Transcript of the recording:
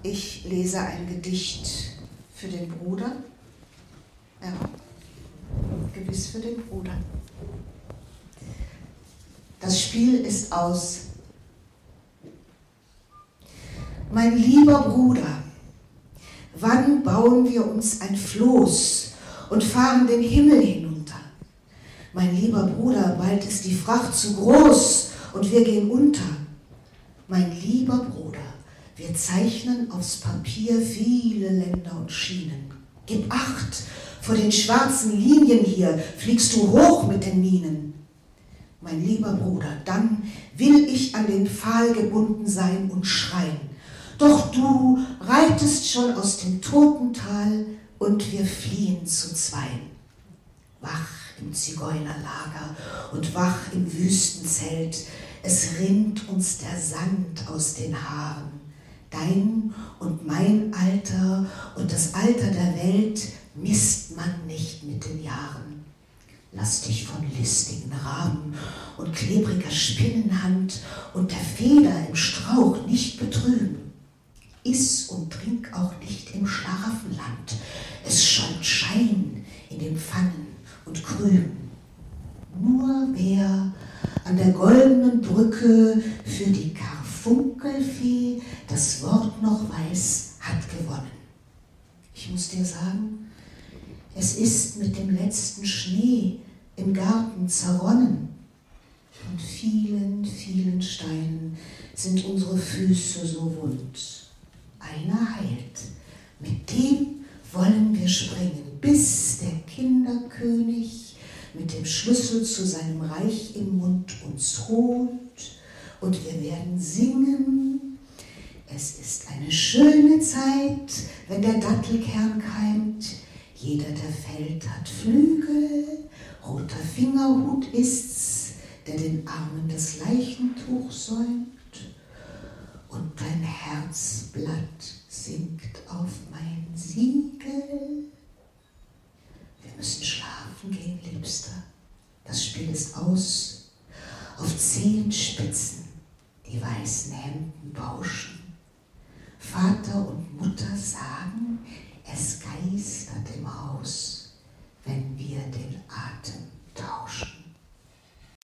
Ich lese ein Gedicht für den Bruder. Ja, gewiss für den Bruder. Das Spiel ist aus. Mein lieber Bruder, wann bauen wir uns ein Floß und fahren den Himmel hinunter? Mein lieber Bruder, bald ist die Fracht zu groß und wir gehen unter. Mein lieber Bruder, wir zeichnen aufs Papier viele Länder und Schienen. Gib Acht, vor den schwarzen Linien hier fliegst du hoch mit den Minen. Mein lieber Bruder, dann will ich an den Pfahl gebunden sein und schreien. Doch du reitest schon aus dem Totental und wir fliehen zu zweien. Wach im Zigeunerlager und wach im Wüstenzelt, es rinnt uns der Sand aus den Haaren. Dein und mein Alter und das Alter der Welt misst man nicht mit den Jahren. Lass dich von listigen Raben und klebriger Spinnenhand und der Feder im Strauch nicht betrüben. Iss und trink auch nicht im Schlaraffenland, es schäumt Schein in den Pfannen und Krüben. Nur wer an der goldenen Brücke für die Karfunkelfee das Wort noch weiß, hat gewonnen. Ich muss dir sagen, es ist mit dem letzten Schnee im Garten zerronnen. Von vielen, vielen Steinen sind unsere Füße so wund. Einer heilt, mit dem wollen wir springen, bis der Kinderkönig mit dem Schlüssel zu seinem Reich im Mund uns holt und wir werden singen. Es ist eine schöne Zeit, wenn der Dattelkern keimt. Jeder, der fällt, hat Flügel, roter Fingerhut ist's, der den Armen das Leichentuch säumt. Und dein Herzblatt sinkt auf mein Siegel. Wir müssen schlafen gehen, Liebster. Das Spiel ist aus. Auf Zehenspitzen die weißen Hemden bauschen. Vater und Mutter sagen, es geistert im Haus.